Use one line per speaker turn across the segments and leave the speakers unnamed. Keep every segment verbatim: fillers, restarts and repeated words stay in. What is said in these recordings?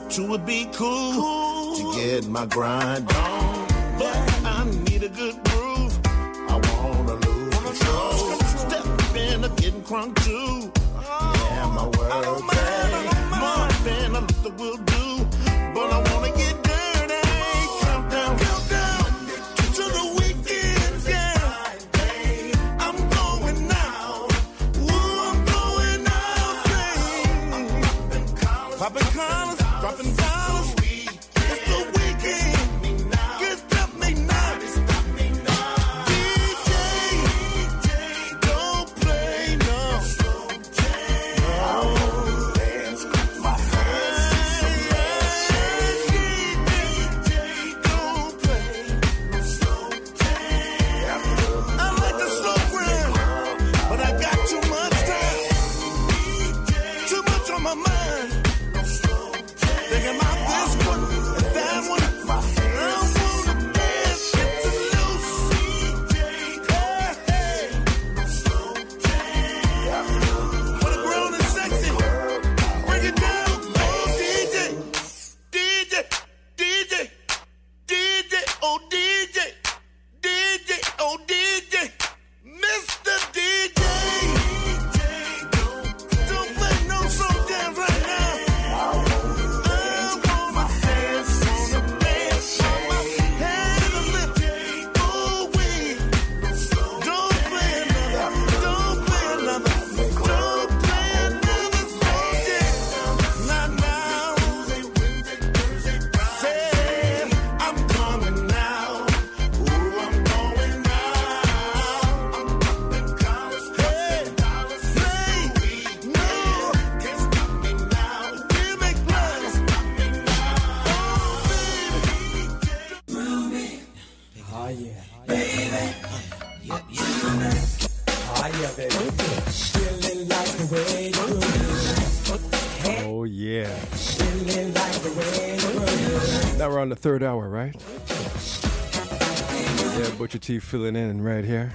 two would be cool, cool to get my grind on. But I need a good groove. I wanna lose control. Step in, I'm getting crunk too. Yeah, my world day. More than a little will do. But I wanna get dirty. Countdown, countdown to the weekend, yeah. I'm going out. Ooh, I'm going out. Popping collars, dropping dollars. It's the weekend. Get stop me now. D J, don't play no. My mind, thinking about this one and that one. I wanna dance, get to loose. Hey, hey. For the grown and sexy, bring it down. Oh, D J, D J, D J, D J, oh D J, D J, oh D J, Mister D J.
Oh yeah. Now we're on the third hour, right? Yeah, Butcher T filling in right here.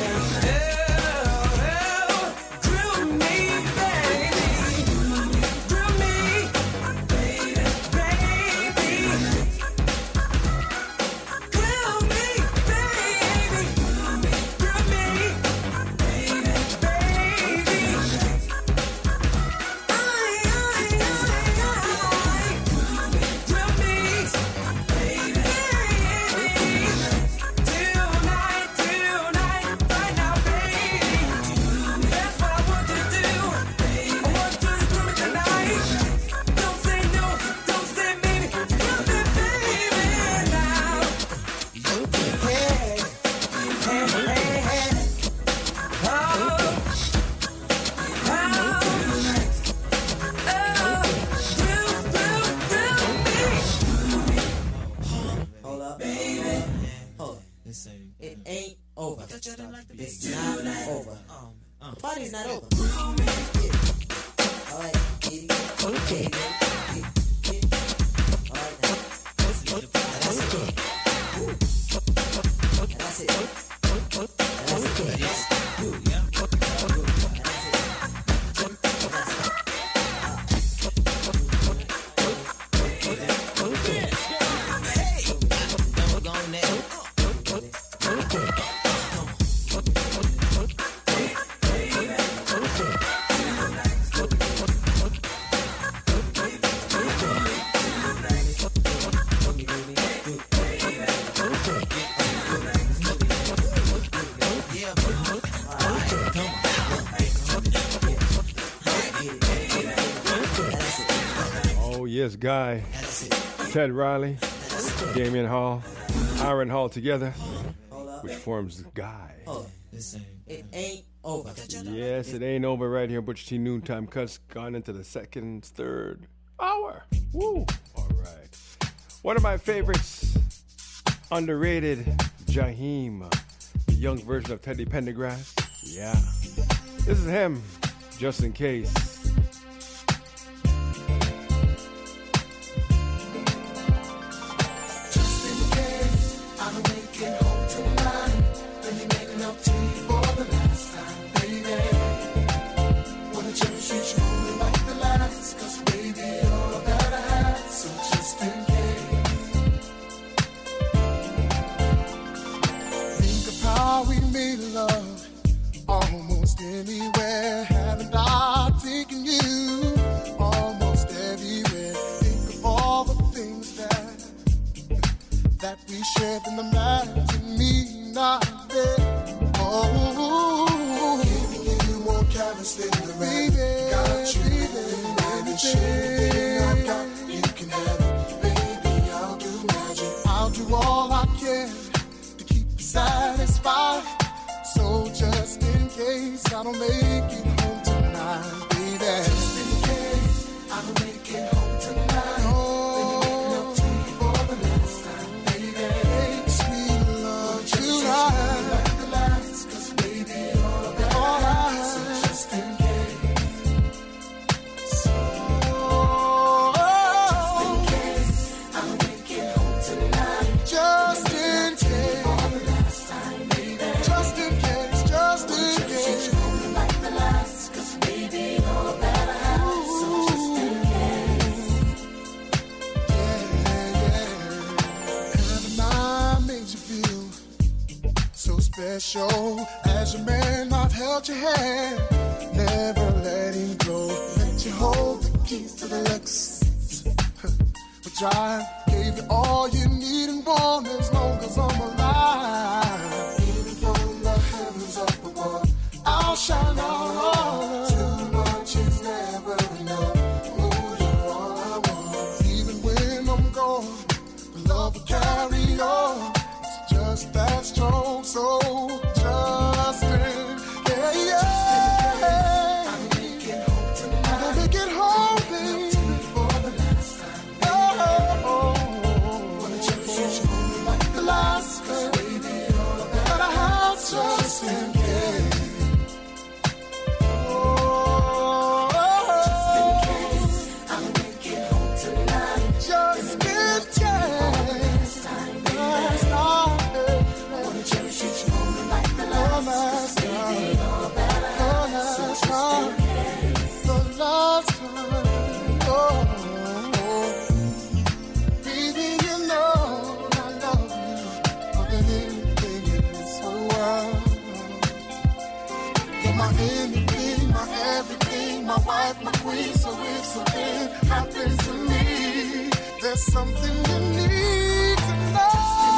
Drew me, baby. over. It's not over. The party's not over. All right, okay. All right, now. That's it. That's it. That's it.
Yes, Guy, Ted Riley, Damian Hall, Aaron Hall together, which forms Guy.
It ain't over.
Yes, it ain't over right here. Butcher T Noontime Cuts gone into the second, third hour. Woo! All right. One of my favorites, underrated, Jaheim, the young version of Teddy Pendergrass. Yeah. This is him, just in case.
Anywhere, haven't I taken you almost everywhere? Think of all the things that that we shared in the imagine me not there. Oh, giving you more careless than the baby. Got you, baby, anything I got, you can have it. Baby, I'll do magic. I'll do all I can to keep you satisfied. So just in case I don't make it home tonight, baby. Just in case I don't make it home tonight. Oh, let me make it up to you for the last time, baby. Make sweet love tonight. Like the last, 'cause baby, all of that. All right. So just in case. So, just in case I don't make it home tonight. Just in case. For the last time, baby. Just in case. Just in case. Like the last, 'cause baby, all that I have. So just in case. Yeah, yeah. Haven't I made you feel so special? As your man, I've held your hand, never letting go. Let you hold the keys to the Lexus. But drive, gave you all you need and want as long as I'm alive. Even from the heavens up above, I'll shine out. Too much is never enough. Oh, you're all I want. Even when I'm gone, the love will carry on. It's just that strong, so just in, yeah, yeah. I don't make it home tonight. I don't make it home, baby. For the last time, baby. Oh, oh, oh. Wanna cherish you like the last, 'cause baby, all that I have just in case. So if something happens to me, there's something you need to know.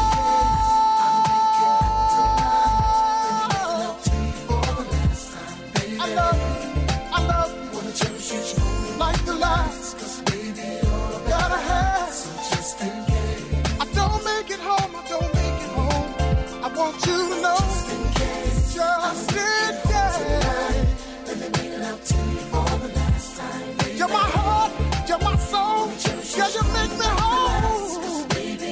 I love you, I love you. Wanna cherish you like the last, 'cause baby, all I gotta have. So just in case I don't make it home, I don't make it home, I want you to know. Just in case, just in case. Let me make it up to you for the last time. You're my heart, you're my soul, yeah, you make me whole.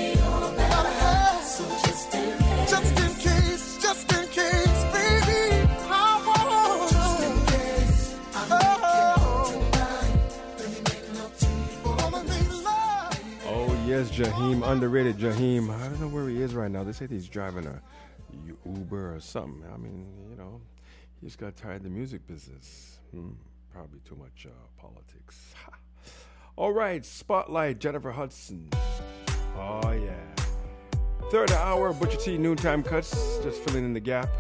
Jaheim, underrated Jaheim. I don't know where he is right now. They say he's driving a Uber or something. I mean, you know, he just got tired of the music business. Hmm, probably too much uh, politics. All right, Spotlight, Jennifer Hudson. Oh, yeah. Third hour, Butcher T, noontime cuts, just filling in the gap.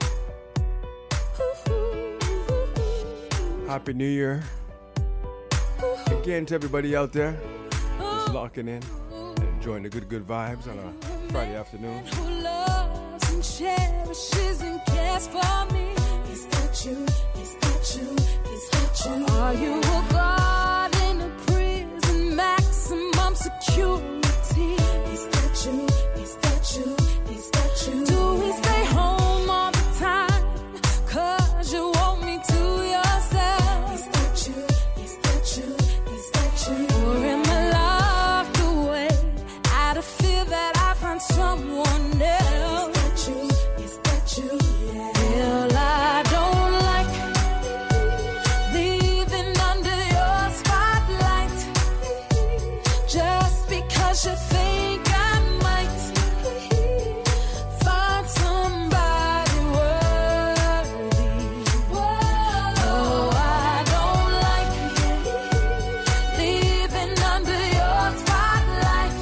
Happy New Year. Again to everybody out there just locking in and enjoying the good, good vibes on a Friday afternoon.
Who loves and cherishes and cares for me? Is that you? Is that you? Is that you? Or are you a guard in a prison, maximum security? Is that you? Is that you? Is that you? Do we stay home all the time? Cause you want me to yourself. Is that you? Is that you? Is that you? Or am I locked away out of fear that I find someone else? Is that you? Is that you? Yeah. Well, I don't like leaving under your spotlight just because you think I might find somebody worthy. Oh, I don't like leaving under your spotlight.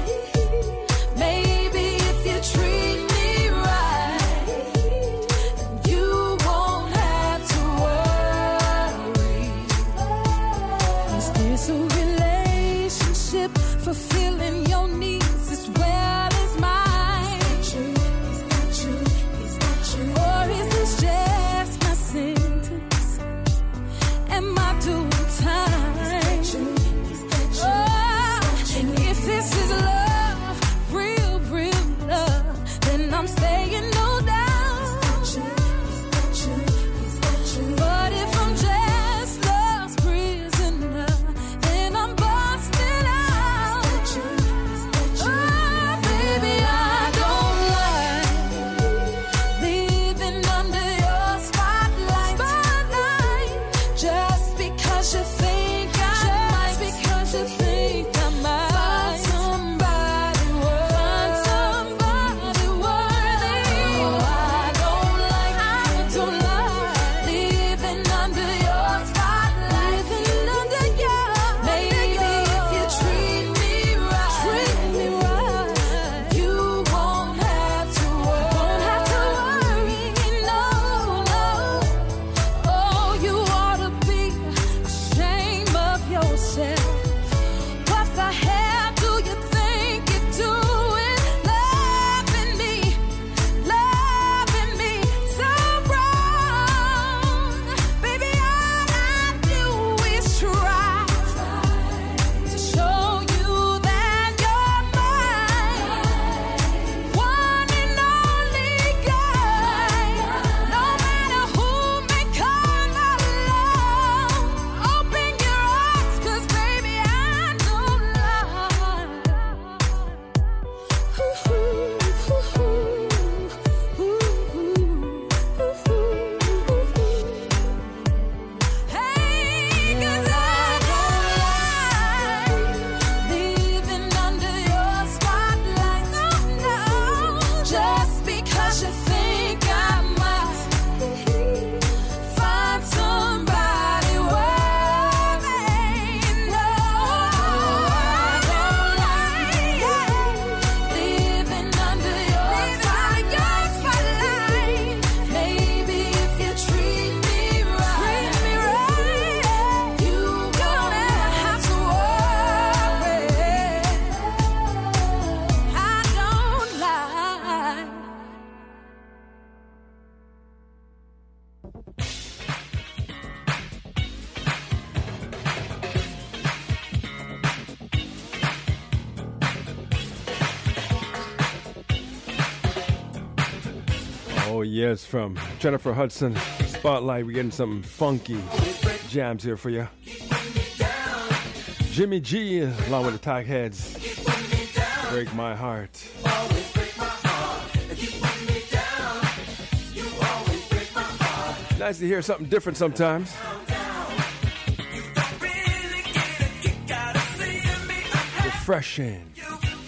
Maybe if you treat me right, you won't have to worry. Is this a relationship fulfilling your needs as well as mine? Is that you? Is that you? Is that you? Or is this just my sentence? Am I doing time? Is that you? Is that you? Oh, and if this is love, real, real love, then I'm staying no doubt. Is that you? Is that you? Is that you? But if I'm just love's prisoner, then I'm busted out. Is that you? Is that you? Oh, baby, I don't like leaving under your spotlight. Spotlight. Just because you think I might. Just because you think I might. Find somebody worthy. Find somebody worthy. Oh, I don't like. I don't like leaving under your spotlight. Leaving under your. Maybe if you treat me right, treat me right, you won't have to worry. Won't have to worry. No, no. Oh, you ought to be ashamed of yourself. What the hell do you think you're doing? Loving me, loving me so wrong. Baby, all I do is try to show you that you're mine. One and only guy. No matter who may come along, open your eyes, 'cause baby, I don't Hey, 'cause I don't like leaving under your spotlight. No, no, just because you think I might find somebody worthy. No, I don't like leaving under your spotlight. Maybe if you treat me right, treat me right, you gonna have to worry. I don't like.
Oh, yes, from Jennifer Hudson, Spotlight. We're getting some funky jams here for you. Jimmy G, along with the Tag Heads. Break My Heart. Nice to hear something different sometimes. Refreshing.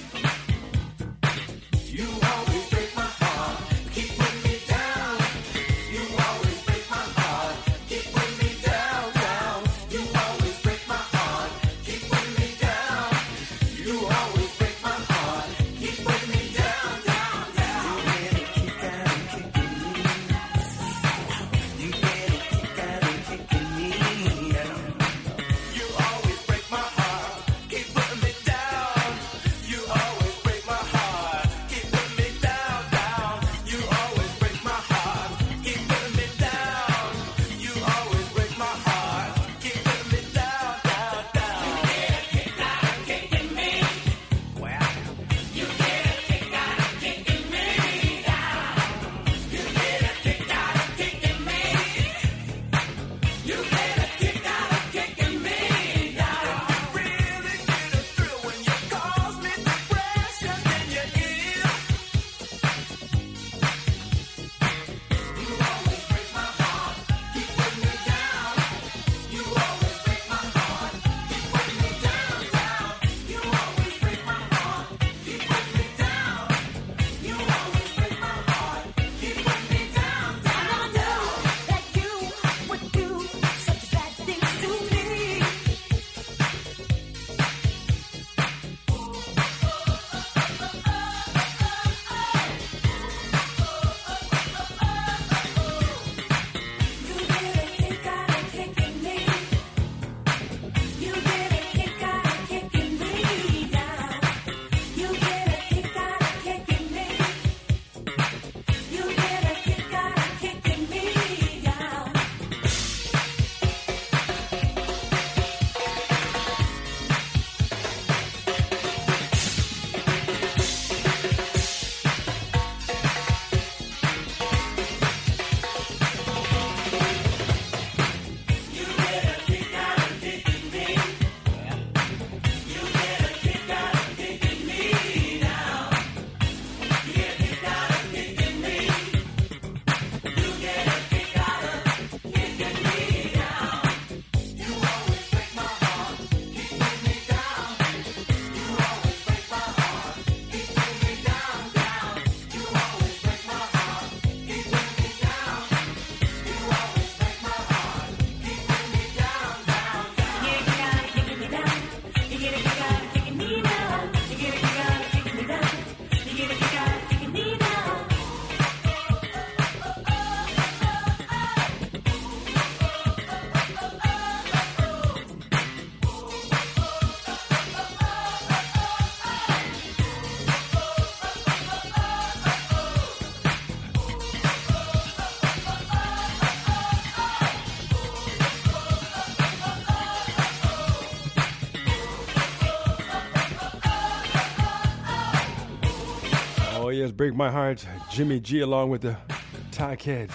Break My Heart, Jimmy G along with the Tack Heads.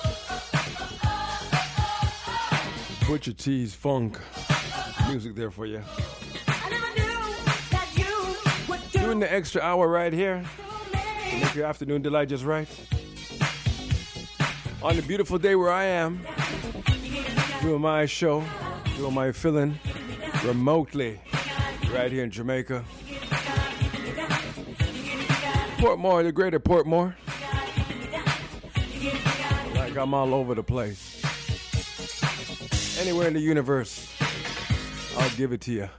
Butcher T's Funk. Music there for you. Doing the extra hour right here to make your afternoon delight just right. On the beautiful day where I am, doing my show, doing my filling remotely right here in Jamaica. Portmore, the greater Portmore. Like I'm all over the place. Anywhere in the universe, I'll give it to you.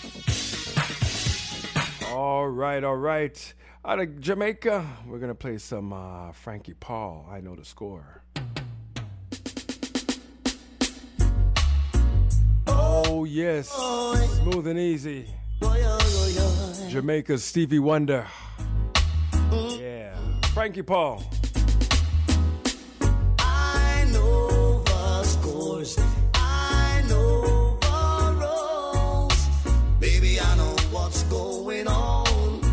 All right, all right. Out of Jamaica, we're going to play some uh, Frankie Paul, I Know the Score. Oh, yes. Smooth and easy. Jamaica's Stevie Wonder. Yeah. Frankie Paul.
I know the scores. I know the roles. Baby, I know what's going on.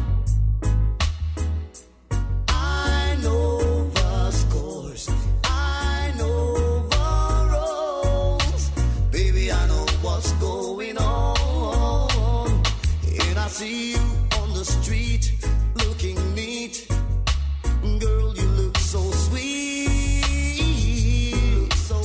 I know the scores. I know the roles. Baby, I know what's going on. And I see you on the street looking neat. Girl, you look so sweet, so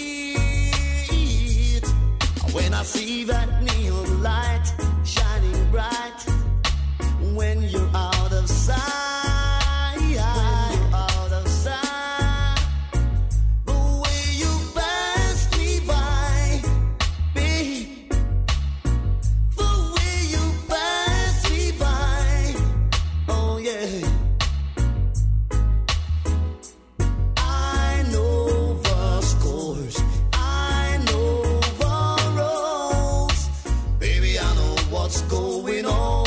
sweet. When I see that neon light shining bright, when you're out of sight, when you're out of sight, the way you pass me by, babe, the way you pass me by, oh yeah. I know the scores. I know the roles. Baby, I know what's going on.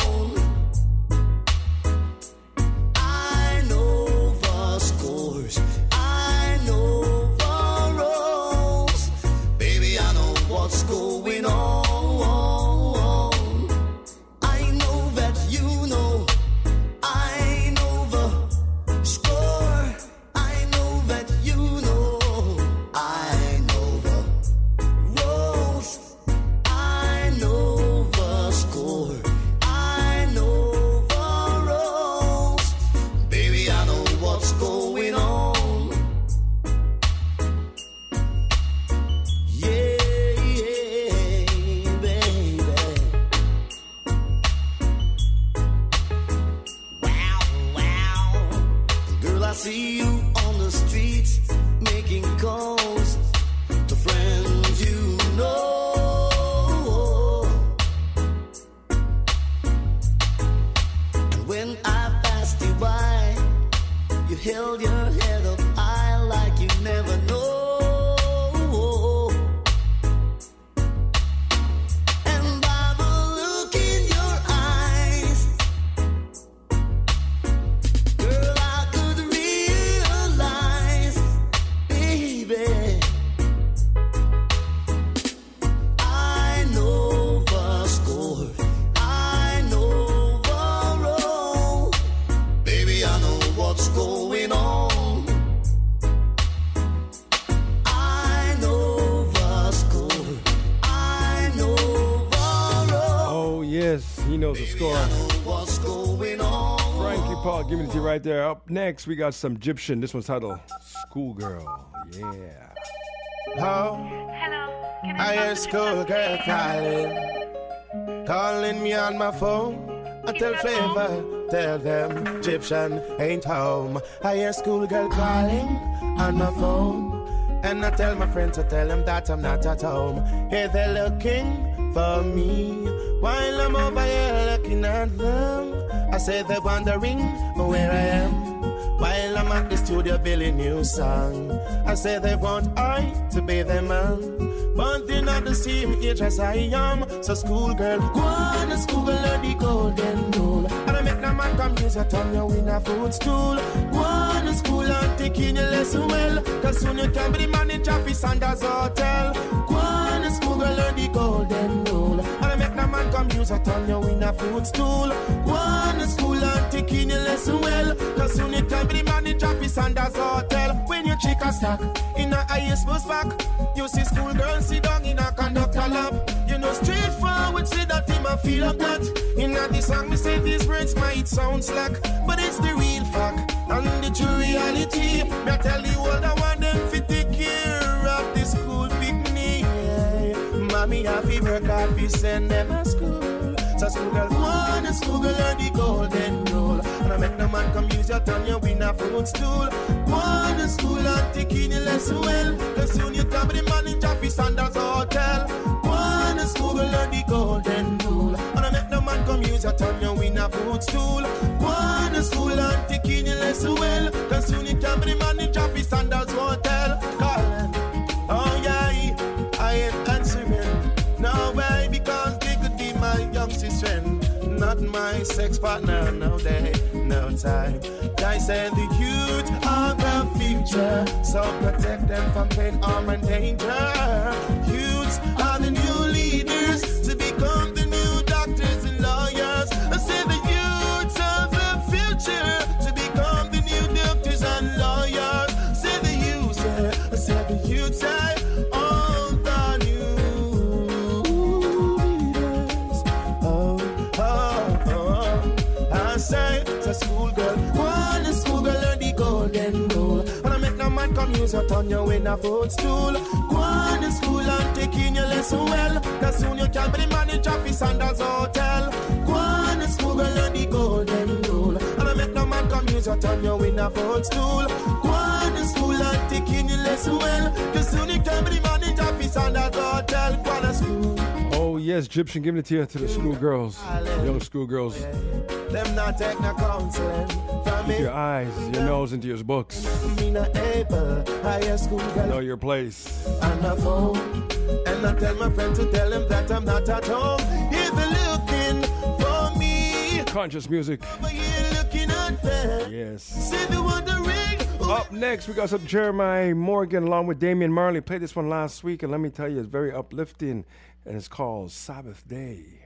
I know the scores. I know the roles. Baby, I know what's going on. I know that you know. I know the score. I know that you know. I know the roles. I know the score. I know the roles. Baby, I know what's going on. Yeah, yeah, baby. Wow, wow. Girl, I see you on the streets making calls to friends you know. And when I passed you by, you held your head up high like you never know. And by the look in your eyes, girl, I could realize, baby, I know the score. I know the role. Baby, I know what's going on. I know the score. I know the role.
Oh, yes, he knows the score.
I know what's going on.
Frankie Paul, giving it to you right there. Up next, we got some Egyptian. This one's titled Schoolgirl. Yeah.
Oh,
Hello. Can
I hear schoolgirl calling, calling me on my phone. I tell Flavor, tell them Egyptian ain't home. I hear schoolgirl calling on my phone, and I tell my friends to tell them that I'm not at home. Hey, they're looking for me while I'm over here looking at them. I say they're wondering where I am while I'm at the studio building new song. I say they want I to be their man, but they're not the same age as I am. So schoolgirl, go on to school, learn the golden rule, and I make no man come use your tongue, you win a footstool. Go on to school and take in your lesson well, cause soon you can be the manager for Sanders Hotel. Go on to school, learn the golden rule, and I make no man come use use a turn you in a footstool. One school and taking your lesson well. Cause soon you can be the manager of Sanders Hotel. When you check a stack in a highest bus back, you see school girls sit down in a conductor lap. You know straight forward say that him a feel of that. In a the song me say these words might sound slack, but it's the real fact and the true reality. Me I tell you all the one them fit take care of the school picnic. Mommy happy work hard fi send them a school. So school girl one, school girl learn the golden rule. And I make no man come use your tongue, you win a footstool. One school and taking your lesson well. Cause soon you come with the manager fi Sanders Hotel. One school girl learn the golden rule. And I make no man come use your tongue, you win a footstool. One school and taking your lesson well. Cause soon you come with the manager fi Sanders Hotel. Calling, oh yeah, I ain't answering. No way, because they could be my youngest friend, not my sex partner. No day, no time. I said the youth are the future, so protect them from pain, harm, and danger. Youths are the new leaders to become the new doctors and lawyers. I said the youths are the future to become the new doctors and lawyers. I said the youths, I said the youths, I all the new. I say, it's a school girl, one school girl learn the golden rule. And I make no man come use your tongue, you in a footstool. One school and taking your lesson well. Cause soon you can be the manager of Sanders Hotel. One school girl learn the golden rule. And I make no man come use your tongue, you in a footstool. One school and taking your lesson well. Cause soon you can be the manager of Sanders Hotel. One school.
Oh yes, Egyptian, giving it to you, to the schoolgirls, young schoolgirls.
Them not take no counseling from
Keep
me.
your eyes, your nose into your books.
Me not able, higher school girl.
Know your place.
On the phone, and I tell my friend to tell him that I'm not at home. If they're looking for me,
Conscious music.
over here looking at them.
Yes.
Say they're wondering. who
Up next, we got some Jeremiah Morgan along with Damian Marley. Played this one last week, and let me tell you, it's very uplifting, and it's called Sabbath Day.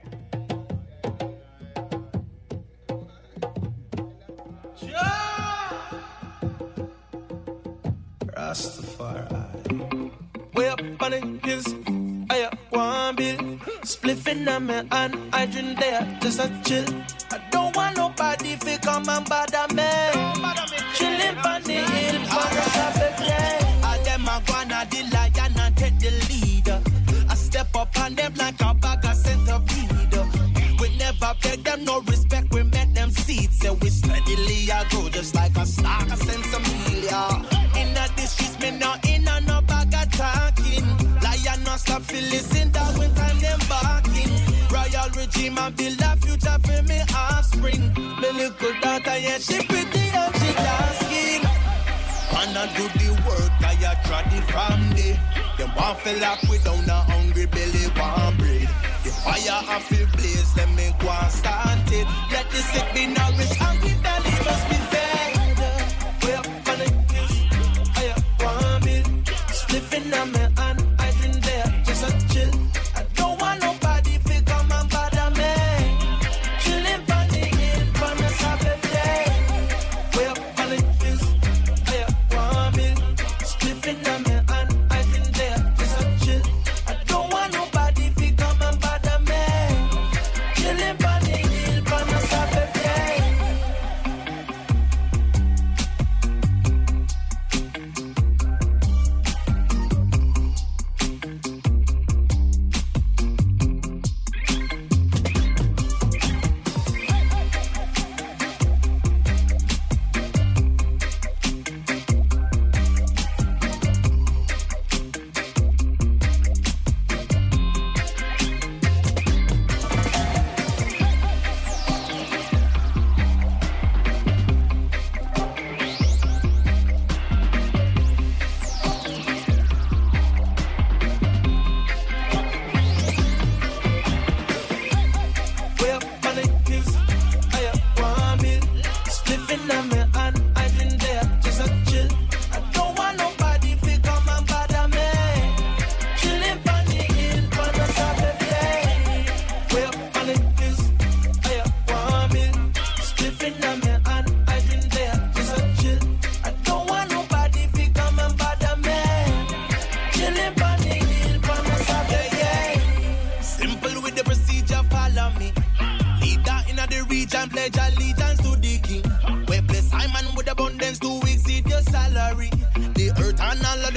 Rastafari. Way up on the hills, I want bill. Spliffing on me and I drink there, just a chill. I don't want nobody to come and bother me. Chilling on the hill for a Sabbath day. I them a wanna the lion and take the leader. I step up on them like a bag of centipede. We never beg them no respect, we make them seats. So we steadily I go just like a star, a sense of media. In a the streets, me no in a no bag of talking. Lion no stop fi listen that when time them barking. Royal regime and build a future for me offspring. Me little daughter, yeah, she pretty and she dark skin. And I do the work, I a try the family. Them want fill up without a hungry belly, want bread. The fire I feel blaze, let me go and start it. Let the sick be nourished and the belly must be fed. Way up on the hills, I want bill. Spliffing on me and I drink there, just a chill. I don't want nobody to come and bother me. Chilling on the hill, on a Sabbath day. Way up on the hills, I want bill. Spliffing on me and I drink there, just a chill. I don't want nobody to come and bother me. Chilling on the hill, on a Sabbath day.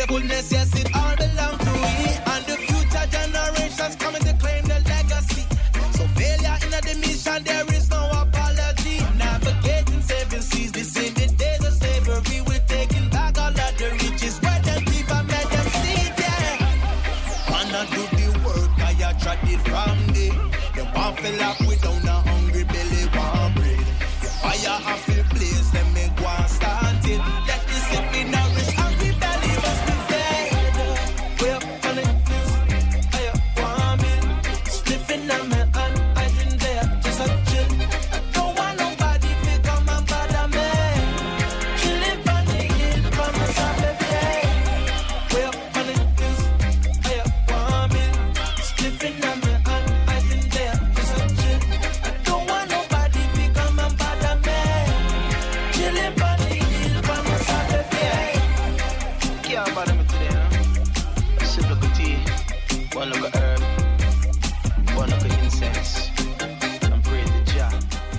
the fullness, yes, it all belongs to we. And the future generations coming to claim the legacy. So failure in the mission, there is no apology. Navigating seven seas, this in the days of slavery. We're taking back all of the riches. Where the thief I made them see there. Man, I do the work, I tried it from day. They want fill up without a hungry belly, want bread. The fire I feel blaze, let me go and start it. Let this sit me nourish, hungry belly must be fed. Way up on it, I want me. Sniffing on me and I didn't there, just a chill. I don't want nobody to come and bother me. Chilling on the hill, by myself every day. Way up on it, I want me. Sniffing on me and I didn't there, just a chill. I don't want nobody to come and bother me. Chilling on the hill, by myself every day. Can't bother me today, huh? A sip look of tea, one look of herb, one look of incense, and pray to Jah.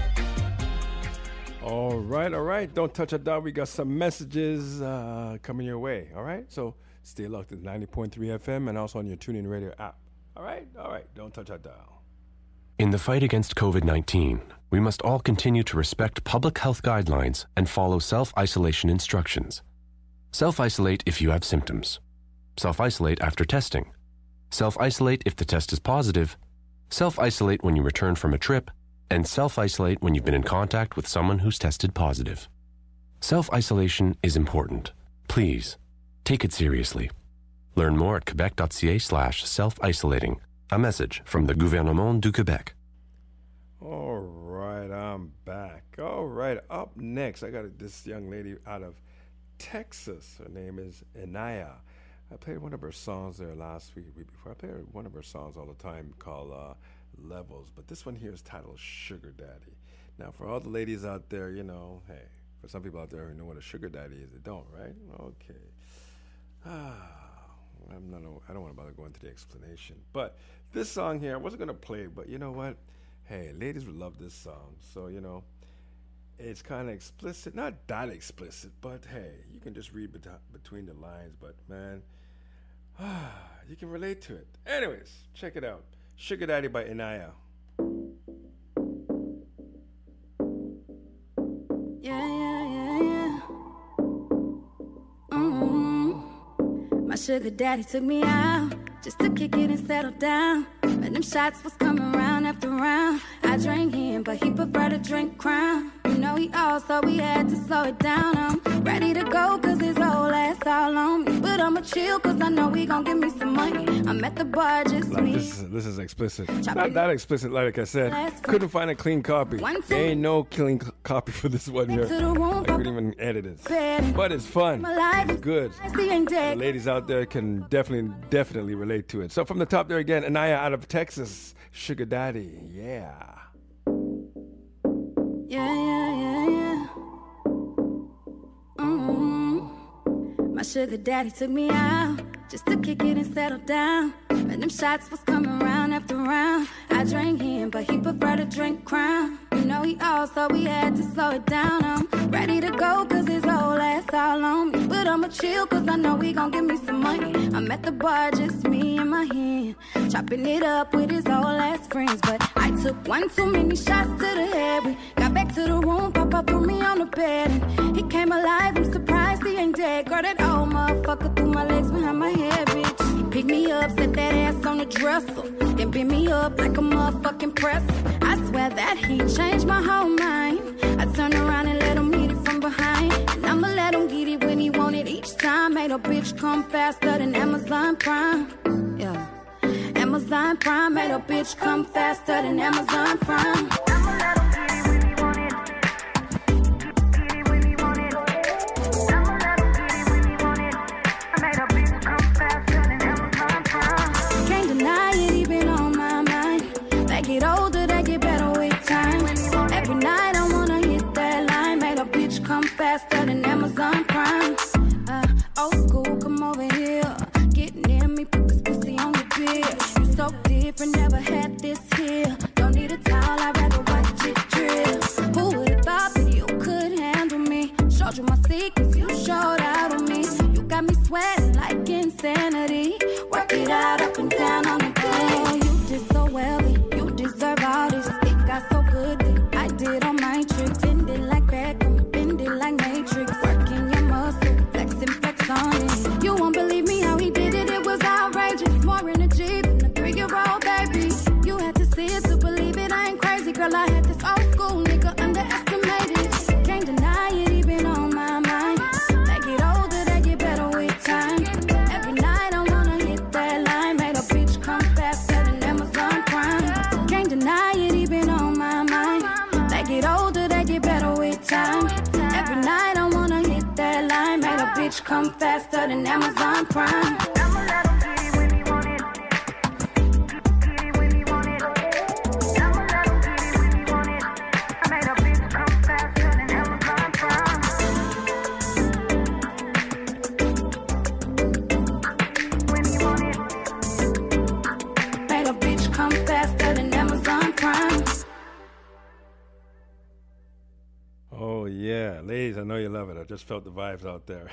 All right, all right. Don't touch a dial. We got some messages uh, coming your way. All right, so stay locked at ninety point three F M and also on your TuneIn Radio app. All right, all right. Don't touch a dial.
In the fight against COVID nineteen, we must all continue to respect public health guidelines and follow self-isolation instructions. Self-isolate if you have symptoms. Self-isolate after testing. Self-isolate if the test is positive. Self-isolate when you return from a trip. And self-isolate when you've been in contact with someone who's tested positive. Self-isolation is important. Please, take it seriously. Learn more at quebec.ca slash self-isolating. A message from the Gouvernement du Québec.
All right, I'm back. All right, up next, I got this young lady out of Texas. Her name is Inaya. I played one of her songs there last week, week before. I played one of her songs all the time called uh, Levels, but this one here is titled Sugar Daddy. Now, for all the ladies out there, you know, hey, for some people out there who know what a sugar daddy is, they don't, right? Okay. Ah, I'm not, I don't want to bother going into the explanation, but this song here, I wasn't going to play it, but you know what? Hey, ladies would love this song, so, you know, it's kind of explicit, not that explicit, but hey, you can just read bet- between the lines, but man, ah, you can relate to it. Anyways, check it out. Sugar Daddy by Inaya.
Yeah, yeah, yeah, yeah. Mm-hmm. My sugar daddy took me out just to kick it and settle down. But them shots was coming round after round. I drank him, but he preferred to drink Crown. You know he all, so we had to slow it down. I'm ready to go, cause his whole ass all on me. But I'ma chill, cause I know he gon' give me some money. I'm at the bar, just
Like,
me.
this, is, this is explicit. Not that explicit, like I said. Couldn't find a clean copy. There ain't no clean c- copy for this one here. I couldn't even edit it. But it's fun. It's good. The ladies out there can definitely, definitely relate to it. So from the top there again, Inaya out of Texas, Sugar Daddy. Yeah.
Yeah, yeah, yeah, yeah. Mm-hmm. My sugar daddy took me out just to kick it and settle down. But them shots was coming round after round. I drank him, but he preferred to drink Crown. You know he all, so we had to slow it down. I'm ready to go, cause his whole ass all on me. But I'ma chill, cause I know he gon' give me some money. I'm at the bar, just me and my hand, chopping it up with his whole ass friends. But I took one too many shots to the head. We got back to the room, Papa threw me on the bed, and he came alive, I'm surprised he ain't dead. Girl, that old motherfucker threw my legs behind my head, bitch. He picked me up, set that ass on the dresser, then bent me up like a motherfucking presser. I swear that he changed my whole mind. I turned around and let him hit it from behind, and I'ma let him get it when he want it each time. Made a bitch come faster than Amazon Prime. Yeah, Amazon Prime made a bitch come faster than Amazon Prime. I'ma let him get it when he want it. Get it when he want it. I'ma let him get it when he want it. I made a bitch come faster than Amazon Prime. Can't deny it, he been on my mind. They get older, they get better with time. Every night I wanna hit that line. Made a bitch come faster than Amazon Prime. Uh, old school, come over here. Get near me, put this pussy on the bill. You so different, never had this here. Don't need a towel, I'd rather watch it drip. Who would've thought that you could handle me? Showed you my secrets, you showed out on me. You got me sweating like insanity. Work it out up and down on the day. You did so well, you deserve all this. It got so good that I did all my tricks. Bend it like Beckham, bend it like Matrix. Working your muscle, flex and flex on it. You won't believe me how he did it, it was outrageous. More energy than a three-year-old baby. You had to see it to believe it, I ain't crazy. Girl, I had this old school nigga underestimated. Can't deny it, he been on my mind. They get older, they get better with time. Every night I wanna hit that line. Made a bitch come faster than Amazon Prime. Can't deny it, he been on my mind. They get older, they get better with time. Every night I wanna hit that line. Made a bitch come faster than Amazon Prime.
Oh, yeah. Ladies, I know you love it. I just felt the vibes out there.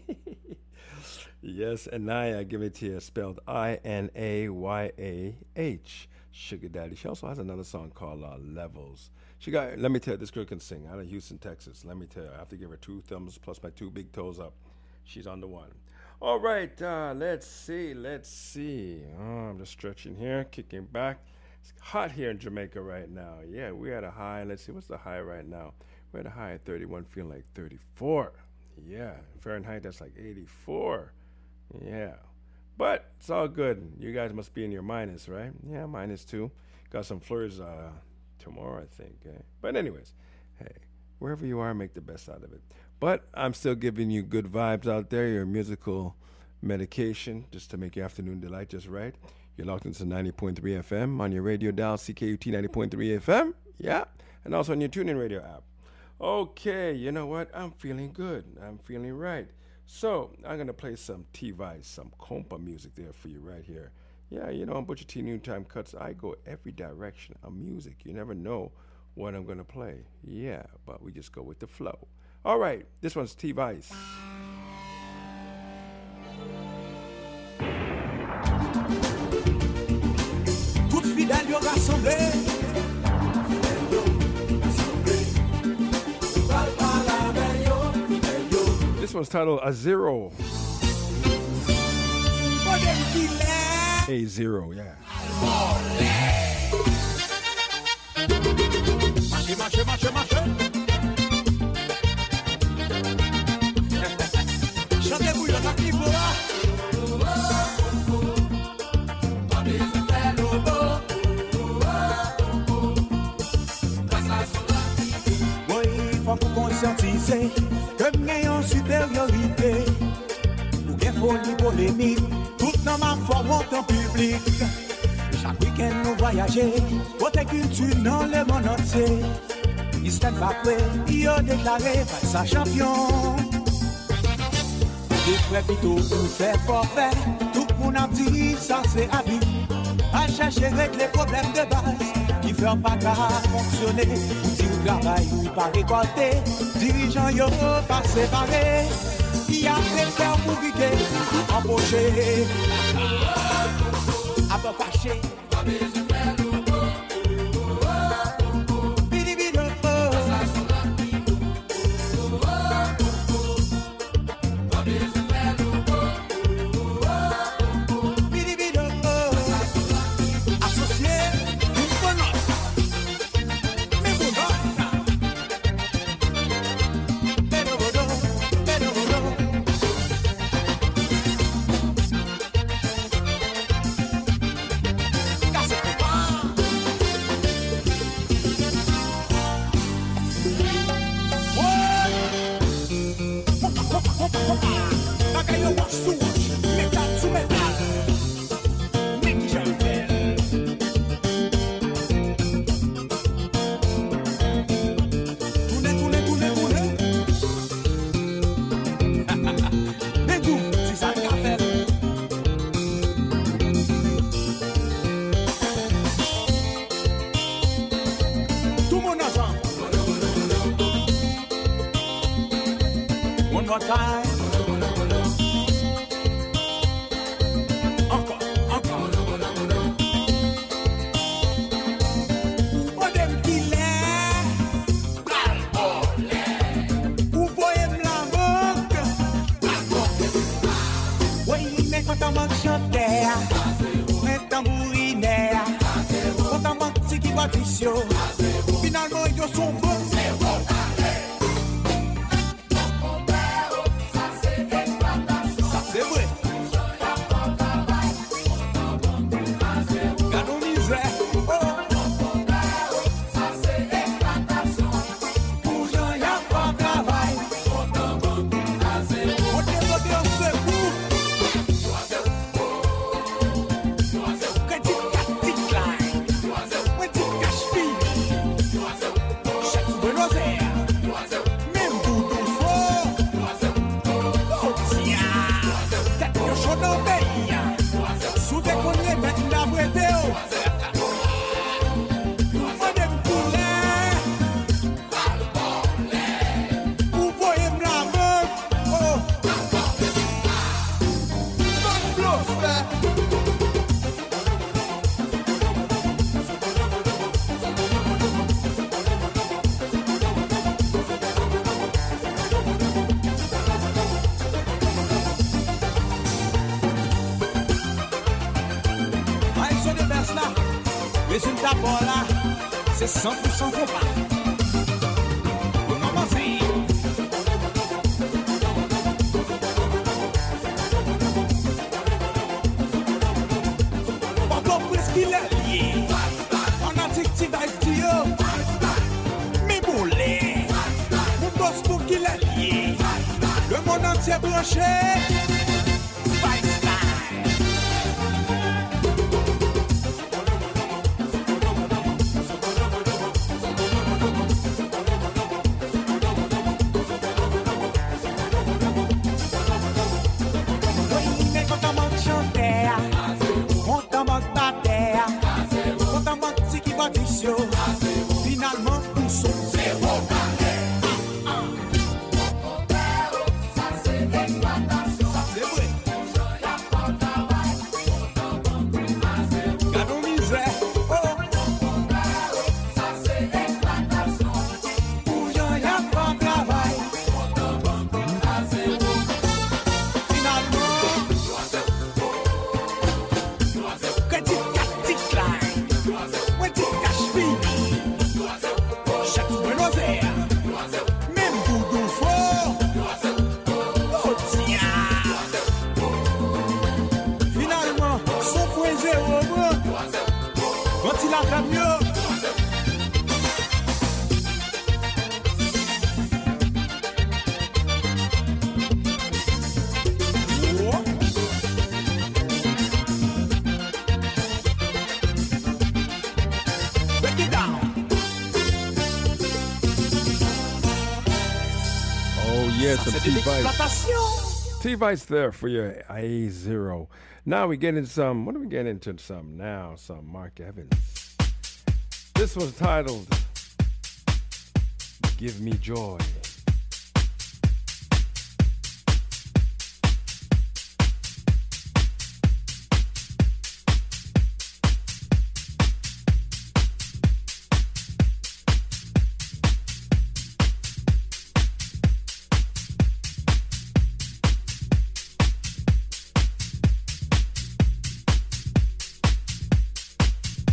Yes, Anaya, give it to you, spelled I N A Y A H. Sugar Daddy. She also has another song called uh, Levels. She got, let me tell you, this girl can sing out of Houston, Texas. Let me tell you, I have to give her two thumbs plus my two big toes up. She's on the one. All right, uh, let's see, let's see. Oh, I'm just stretching here, kicking back. It's hot here in Jamaica right now. Yeah, we're at a high. Let's see, what's the high right now? We're at a high at thirty-one, feeling like thirty-four. Yeah, Fahrenheit, that's like eighty-four. Yeah, but it's all good. You guys must be in your minus, right? Yeah, minus two. Got some flurries uh, tomorrow, I think. Eh? But anyways, hey, wherever you are, make the best out of it. But I'm still giving you good vibes out there, your musical medication, just to make your afternoon delight just right. You're locked into ninety point three F M on your radio dial, C K U T ninety point three F M. Yeah, and also on your TuneIn Radio app. Okay, you know what? I'm feeling good. I'm feeling right. So I'm going to play some T-Vice, some compa music there for you right here. Yeah, you know, on Butcher T Noontime Cuts, I go every direction of music. You never know what I'm going to play. Yeah, but we just go with the flow. All right, this one's T-Vice.
Tout fidèle yo rassemblé.
This one's titled A Zero. A Zero, yeah.
Marche, marche, marche, marche. Chantez-vous, il y en a qui voit. Oui, il faut qu'on conscientiser que nous avons supériorité. Ou bien folie polémique, tout dans ma forme en public. Chaque week-end nous voyager, côté culture dans le monde entier. Ils stand pas prêts, ils ont déclaré sa champion. Des frères plutôt pour faire forfait, tout le monde a dit ça c'est habit. À chercher régler les problèmes de base qui font pas qu'à fonctionner. Si vous travaillez ou pas récolter, dirigeants yo pas séparés. Il y a des faire pour piquer, embaucher, à pas fâcher. Got n'est quand on manque chanter, mais tambouriner, quand on manque ce qui va tisser, finalement ils sont bons.
Résultat bon là, c'est cent pour cent compas. Pour commencer. Pas compris ce qu'il est lié. On a dit que tu vas dire. Mais bon, les. Mon boss pour qu'il est lié. Le monde entier branché.
Finalement, nous sommes zéro. Ça c'est l'exploitation. Ça c'est vrai.
Gardons misère.
Ça c'est l'exploitation. Pour y'en y a pas de travail. Finalement, petit petit line. Petit cache fini. Chaque Buenos Aires. Même Doudou fort. Oh tiens. Finalement, son point zéro. Quand il a fait mieux.
Yeah, some T-Vice. T-Vice there for your A zero. Now we get into some, what do we get into some now? Some Mark Evans. This was titled, Give Me Joy.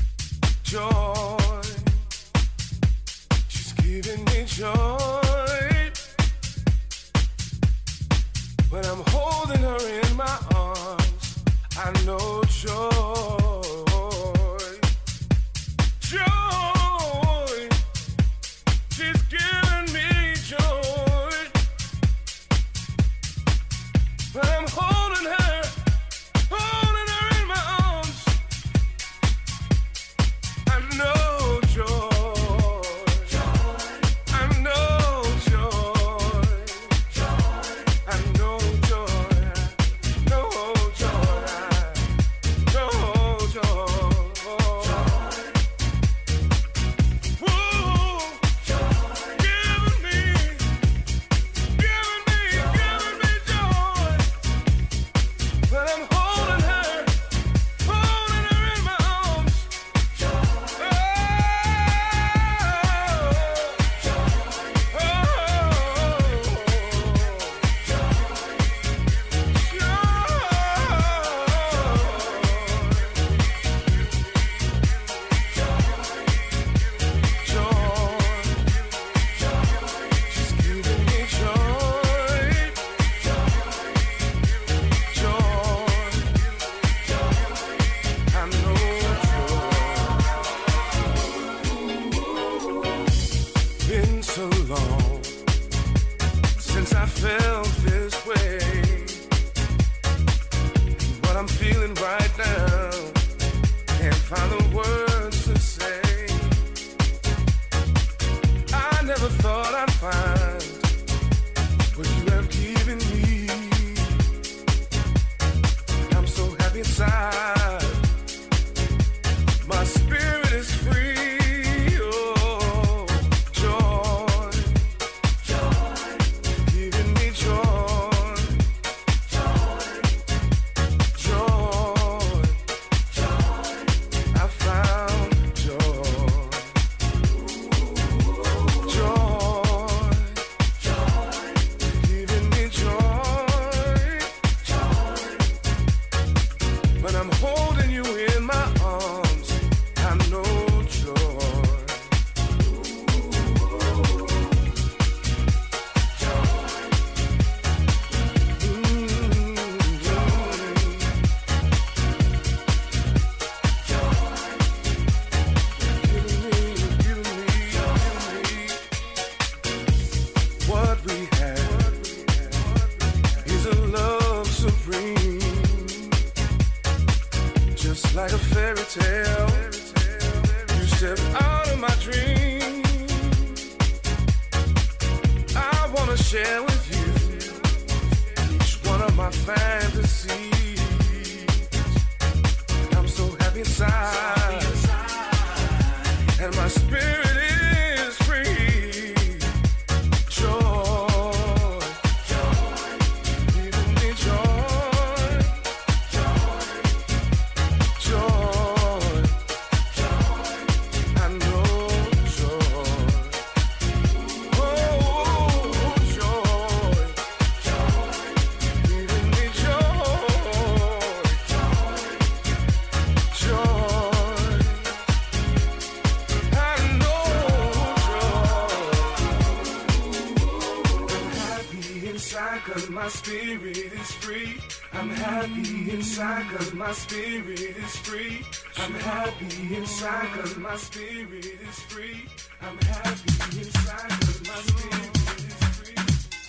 Joy, she's giving me joy.
I'm feeling right now. Can't find the words to say. I never thought I'd find what you have given me. I'm so happy inside. My spirit is free. Oh, joy, joy, giving me joy, joy, joy, joy. I found joy, joy, joy, giving me joy, joy. When I'm holding you in my arms, I know joy. What we have is a love supreme, just like a fairy tale. You step out of my dream. I wanna share with you each one of my fantasies. I'm so happy inside, and my spirit is free. Joy, joy, giving me joy, joy, joy, joy. I know joy. Oh, joy, joy, giving me joy, joy, joy. I know joy. I'm happy inside 'cause my spirit is free. I'm happy inside 'cause my spirit is free. I'm happy inside 'cause my spirit is free. I'm happy inside 'cause my spirit is free.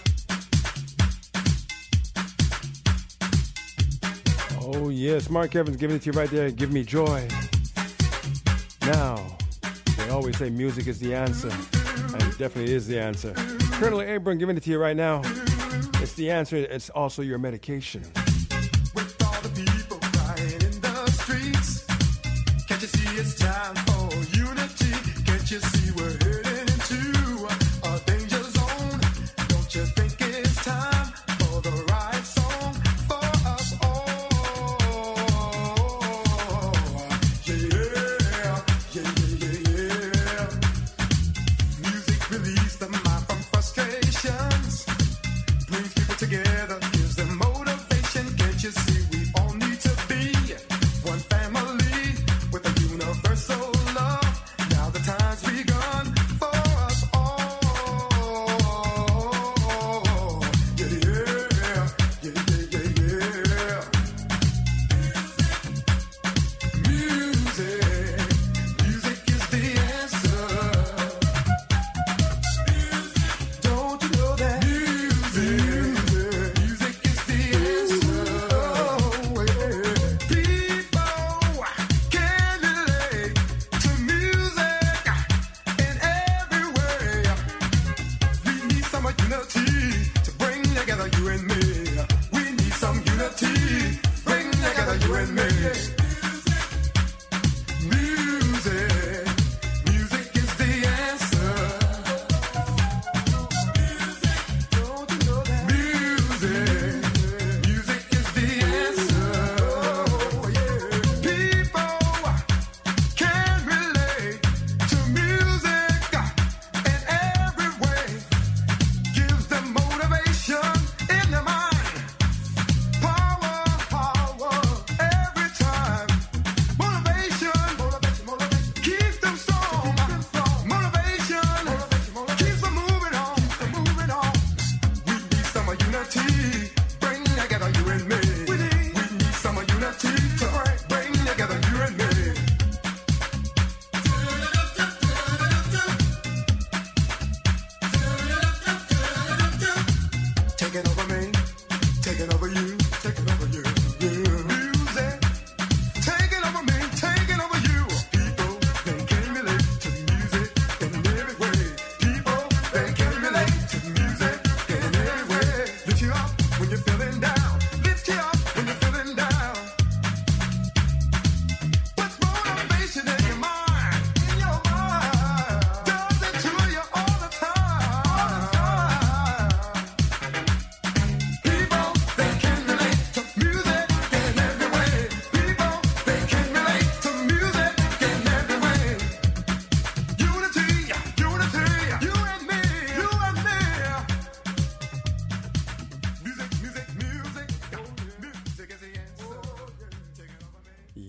Oh, yes. Mark Evans giving it to you right there. Give me joy. Now, they always say music is the answer, and it definitely is the answer. Colonel Abram giving it to you right now. It's the answer. It's also your medication.
With all the people crying in the streets, can't you see it's time for unity? Can't you see we're heading into a danger zone? Don't you think it's time for the right song for us all? Yeah, yeah, yeah, yeah, yeah. Music release the mind from frustrations, brings people together, gives them motivation. Can't you see we all need to be one family with a universal love? Now the time's begun for us all. Yeah, yeah, yeah, yeah, yeah, yeah. Music, music is the answer. Don't you know that? Music, music is the answer. Oh, yeah. People can relate to music in every way. We need some unity to bring together you and me. We need some unity, bring together you and me. Music, music is the answer. Don't you know that? Music, music is the answer. Oh, yeah. People can relate to music in every way. Gives them motivation in their mind. Power, power, every time.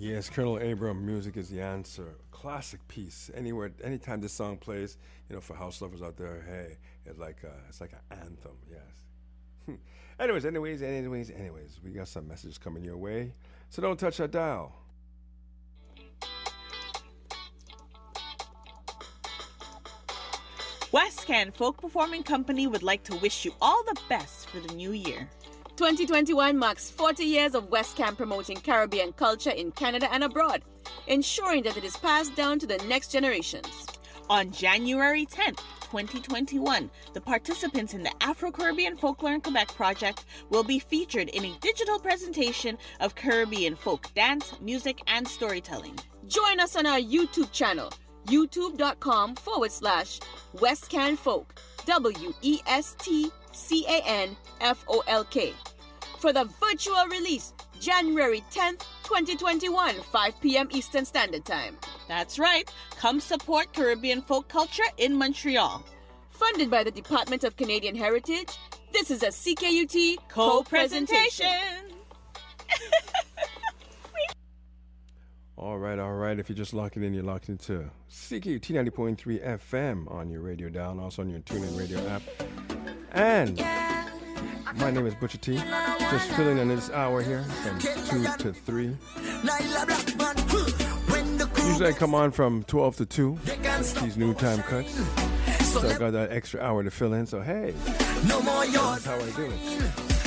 Yes, Colonel Abram, Music is the Answer. Classic piece. Anywhere, anytime this song plays, you know, for house lovers out there, hey, it's like a, it's like an anthem. Yes. anyways, anyways, anyways, anyways, we got some messages coming your way, so don't touch that dial.
West Can Folk Performing Company would like to wish you all the best for the new year.
twenty twenty-one marks forty years of West Can promoting Caribbean culture in Canada and abroad, ensuring that it is passed down to the next generations.
On January tenth, twenty twenty-one, the participants in the Afro-Caribbean Folklore in Quebec project will be featured in a digital presentation of Caribbean folk dance, music, and storytelling.
Join us on our YouTube channel, youtube.com forward slash West Can Folk, W E S T C A N F O L K. For the virtual release, January tenth, twenty twenty-one, five p.m. Eastern Standard Time.
That's right. Come support Caribbean folk culture in Montreal.
Funded by the Department of Canadian Heritage, this is a C K U T
co-presentation.
All right, all right. If you're just locking in, you're locked into C K U T ninety point three F M on your radio dial, and also on your TuneIn radio app. And my name is Butcher T. Just filling in this hour here from two to three. Usually I come on from twelve to two, these new time cuts. So I got that extra hour to fill in, so hey, that's how I do it.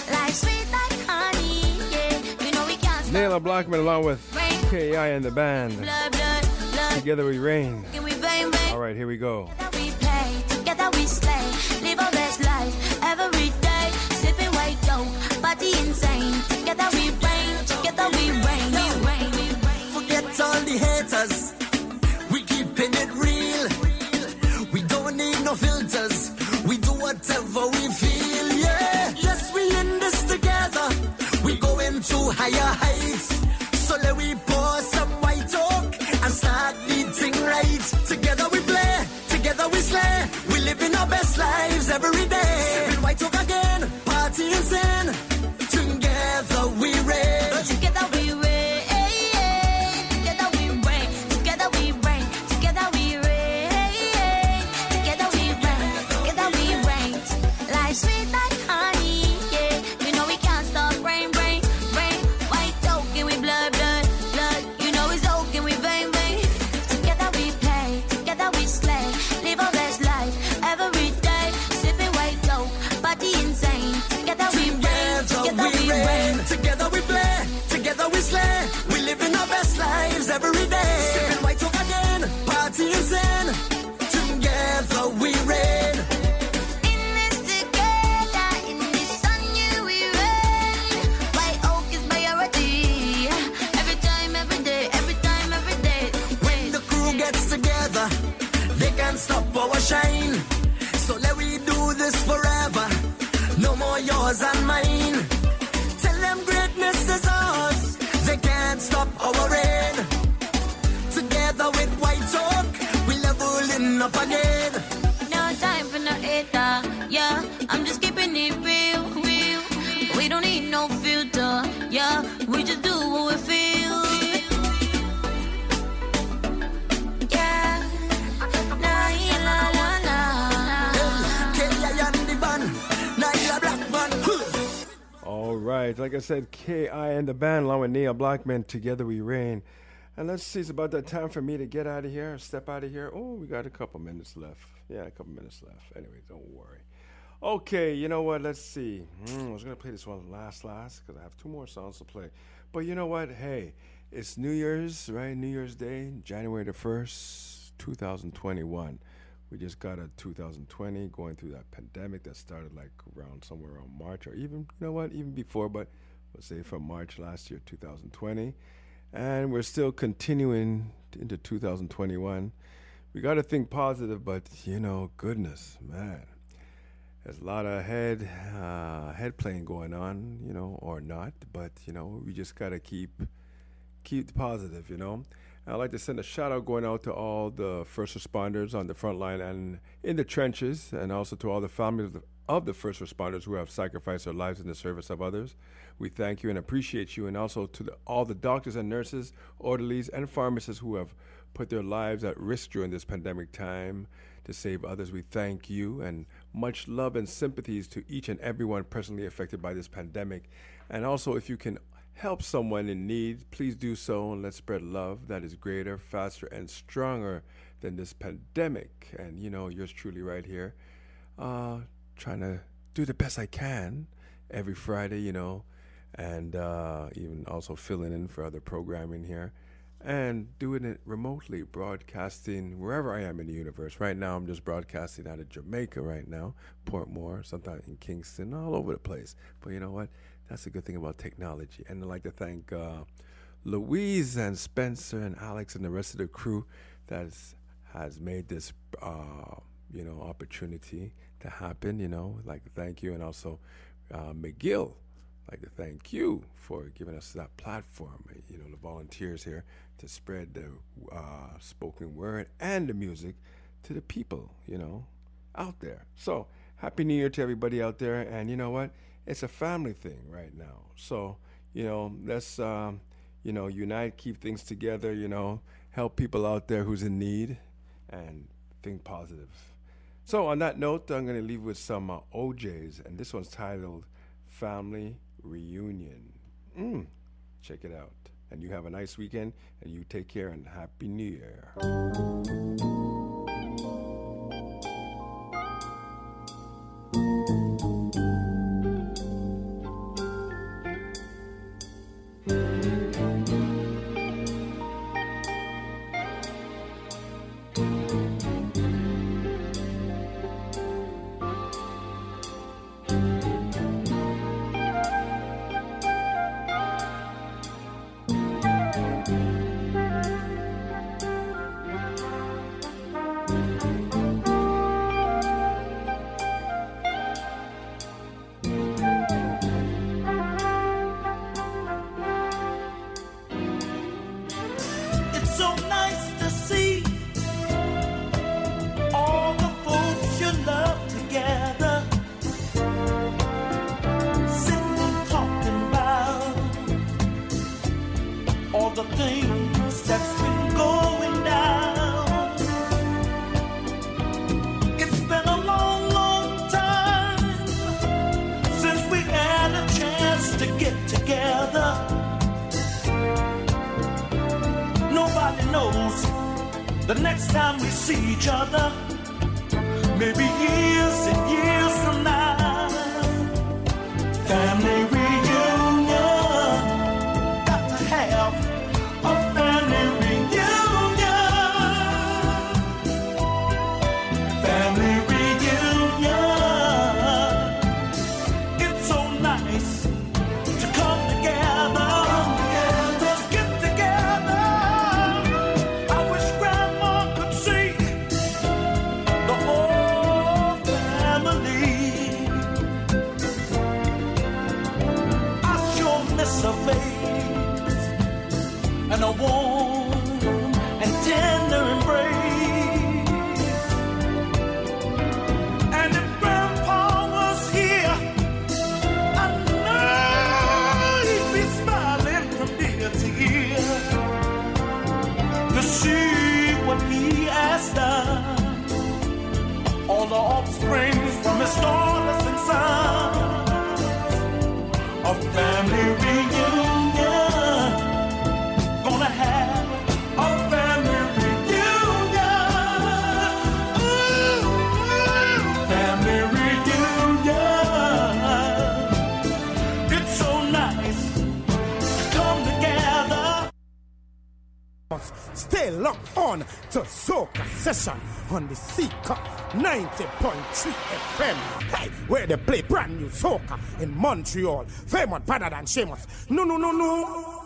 Naila Blackman along with K I and the band. Together we reign. All right, here we go.
Together we slay, live our best life every day. Sipping white dough, party insane. Together we reign, together we reign, we reign, we reign.
Forget all the haters, we keeping it real. We don't need no filters, we do whatever we feel, yeah. Yes, we in this together, we going to higher heights. So let we pour some white oak and start the thing right. Together we play, together we slay. We living our best lives every day. Sipping white oak again, party insane. Together we reign.
Together we reign. Together we reign. Together we reign. Together we reign. Together we reign. Together we reign. Life sweet like honey, yeah. You know we can't stop rain, rain, rain. White oak and we blood, blood, blood. You know it's oak and we bang, bang. Together we play. Together we slay. Live our best life every day. Sipping white oak, party insane. Together we reign. Together we reign.
Together we play, together we slay. We living our best lives every day. Sipping white oak again, party insane. Together we reign.
In this together, in this sun you we reign. White oak is priority. Every time, every day, every time, every day.
When the crew gets together, they can't stop our shine. So let we do this forever. No more yours and mine. Tell them greatness is ours. They can't stop our reign. Together with white oak, we leveling up again.
No time for no hater, yeah. I'm just keeping it real, real. We don't need no filter, yeah. We just do what we feel. Yeah. Nah, la, la, la.
K I and the band, Naila Blackman.
All right, like I said, K I and the band along with Naila Blackman, together we reign. And let's see, it's about that time for me to get out of here, step out of here. Oh, we got a couple minutes left. Yeah, a couple minutes left. Anyway, don't worry. Okay, you know what? Let's see. Mm, I was going to play this one last, last, because I have two more songs to play. But you know what? Hey, it's New Year's, right? New Year's Day, January the first, two thousand twenty-one. We just got a two thousand twenty going through that pandemic that started like around somewhere around March, or even, you know what, even before, but let's say from March last year, two thousand twenty. And we're still continuing into two thousand twenty-one. We got to think positive, but, you know, goodness, man. There's a lot of head, uh, head playing going on, you know, or not. But, you know, we just got to keep keep positive, you know. I'd like to send a shout-out going out to all the first responders on the front line and in the trenches, and also to all the families of the first responders who have sacrificed their lives in the service of others. We thank you and appreciate you, and also to the, all the doctors and nurses, orderlies, and pharmacists who have put their lives at risk during this pandemic time to save others. We thank you, and much love and sympathies to each and everyone personally affected by this pandemic. And also, if you can help someone in need, please do so, and let's spread love that is greater, faster, and stronger than this pandemic. And, you know, yours truly right here, uh, trying to do the best I can every Friday, you know, and uh, even also filling in for other programming here and doing it remotely, broadcasting wherever I am in the universe. Right now, I'm just broadcasting out of Jamaica right now, Portmore, sometimes in Kingston, all over the place. But you know what? That's the good thing about technology. And I'd like to thank uh, Louise and Spencer and Alex and the rest of the crew that is, has made this, uh, you know, opportunity to happen, you know. I'd like to thank you. And also uh, McGill, I'd like to thank you for giving us that platform, you know, the volunteers here to spread the uh, spoken word and the music to the people, you know, out there. So, Happy New Year to everybody out there. And you know what? It's a family thing right now. So, you know, let's, um, you know, unite, keep things together, you know, help people out there who's in need, and think positive. So, on that note, I'm going to leave with some uh, O Js, and this one's titled Family Reunion. Mm, check it out. And you have a nice weekend, and you take care, and Happy New Year.
The next time we see each other, maybe years and years from now. Family reunion, got to have a family reunion. Family reunion, it's so nice to come together, to get together. I wish Grandma could see the whole family. I sure miss her face and a warm and tender embrace. And if Grandpa was here, I know he'd be smiling from ear to ear to see what he has done. All the offspring from his daughters and sons, a family reunion, gonna have a family reunion. Ooh, family reunion, it's so nice to come together.
Stay locked on to Soca Session on the Seeker ninety point three F M. Hey, where they play brand new soca in Montreal. Famous, better than Seamus. No, no, no, no.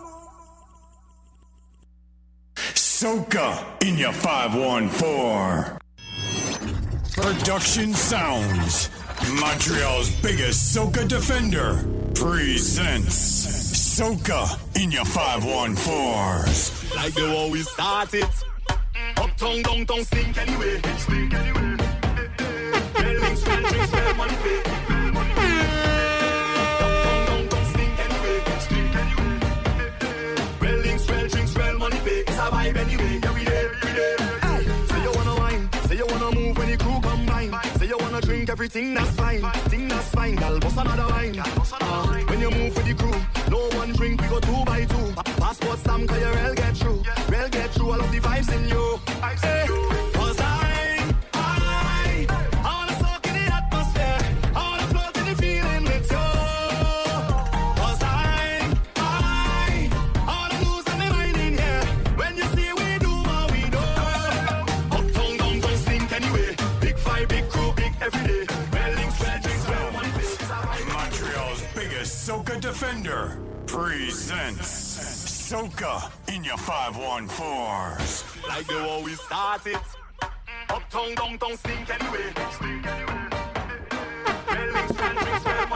Soca in your five one four. Production Sounds, Montreal's biggest soca defender, presents Soca in your five one fours.
Like they always start it. Uptown, downtown, stink anyway. Stink anyway. Well, drinks, well, drinks, well, money pay. drink everything that's fine. Thing that's fine, gal, bust another wine. Uh, when you move with the crew, no one drink, we go two by two. Pa- Passport stamp, cause your rail get through. Rail get through, I love the vibes in you. Hey, cause I, I, I wanna soak in the atmosphere. I wanna float in the feeling with you. Cause I, I, I wanna lose my mind in here. When you see we do what we do. Uptown, downtown, stink anyway. Big five, big crew, big everyday. Well links, well drinks, well one place.
Montreal's biggest soca defender presents Soca in your five one fours.
Like the way we start it. Uptown, downtown, stink anyway. Stink anyway. Well links, well drinks, well